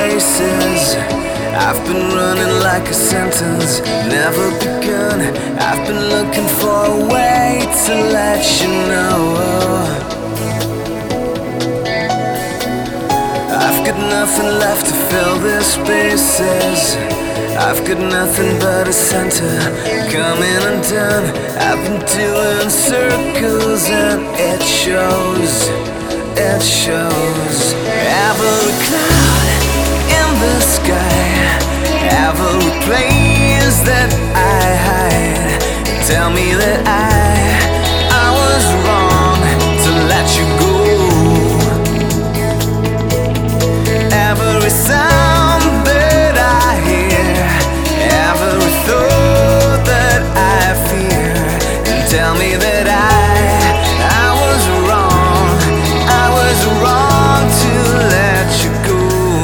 races. I've been running like a sentence, never begun. I've been looking for a way to let you know. I've got nothing left to fill the spaces. I've got nothing but a center, coming undone. I've been doing circles and it shows, it shows. Every cloud in the sky, every place that I hide, tell me that I was wrong to let you go. Every sound that I hear, every thought that I fear, tell me that I was wrong, I was wrong to let you go.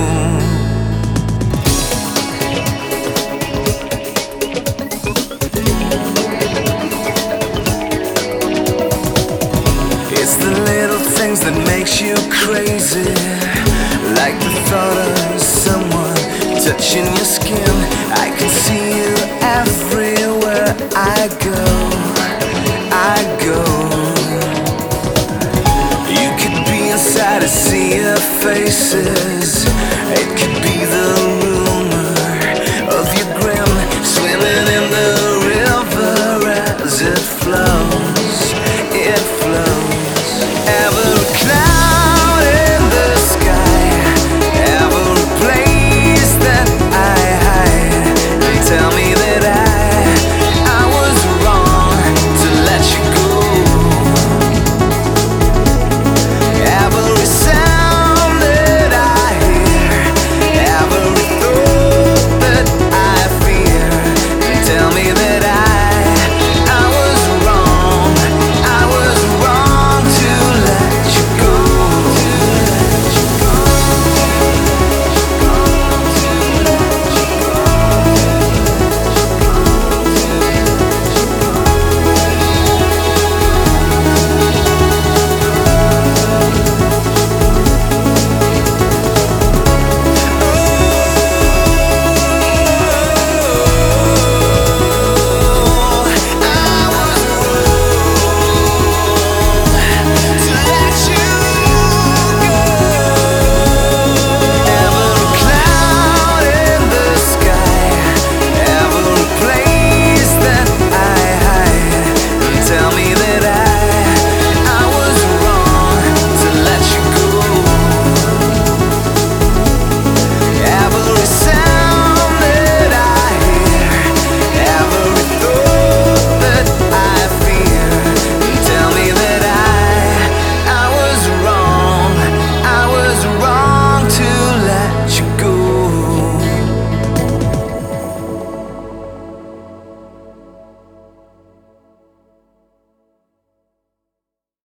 It's the little things that makes you crazy, like the thought of someone touching your skin. I can see you everywhere I go, I go. You could be inside a sea of faces. It could be the